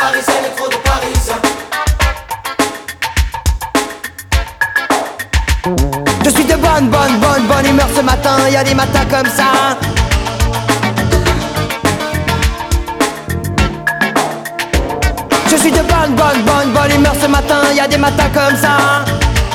parisiennes et trop de parisiens. Je suis de bonne humeur ce matin, y a des matins comme ça. Je suis de bonne humeur ce matin, y a des matins comme ça.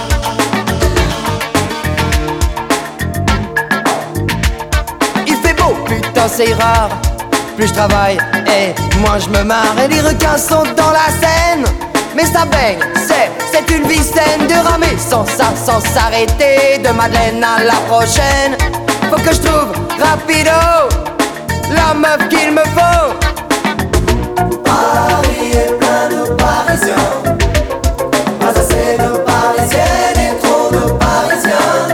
Il fait beau, putain c'est rare. Plus je travaille et moins je me marre. Et les requins sont dans la Seine. Mais ça baigne, c'est une vie saine de ramer sans s'arrêter. De Madeleine à la prochaine. Faut que je trouve rapido la meuf qu'il me faut. Paris est plein de parisiens. Pas assez de parisiennes et trop de parisiens.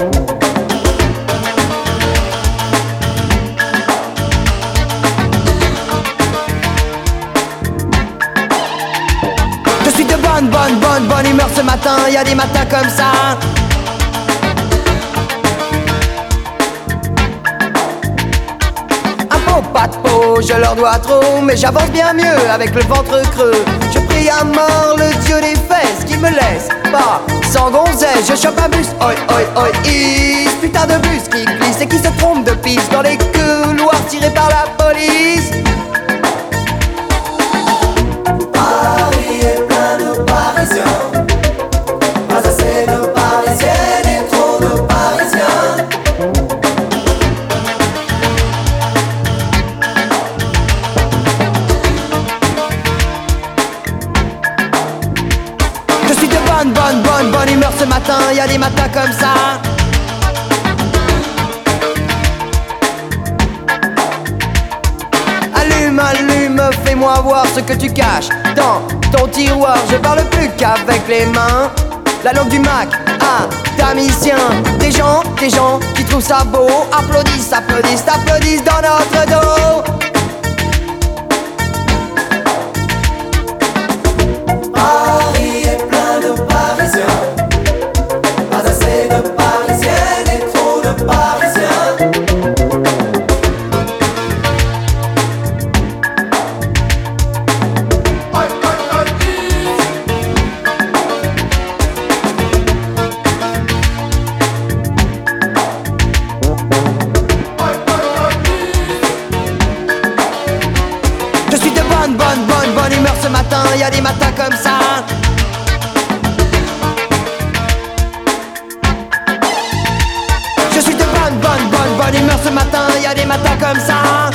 Je suis de bonne humeur ce matin, y a des matins comme ça. Un pot, pas de peau, je leur dois trop, mais j'avance bien mieux avec le ventre creux. Je prie à mort le dieu des fesses qui me laisse pas sans gonzesse. Je chope un bus, oi, is, putain de bus qui glisse et qui se trompe de piste dans les couloirs tirés par la police. Paris est plein de parisiens. Pas assez de parisiennes et trop de parisiens. Je suis de bonne humeur ce matin, y a des matins comme ça. Allume, fais-moi voir ce que tu caches dans ton tiroir. Je parle plus qu'avec les mains. La langue du Mac, académicien. Des gens qui trouvent ça beau. Applaudissent dans notre dos. Paris est plein de parisiens. Pas assez de parisiennes et trop de parisiens. Je suis de bonne humeur ce matin, y a des matins comme ça. Je suis de bonne humeur ce matin, y a des matins comme ça.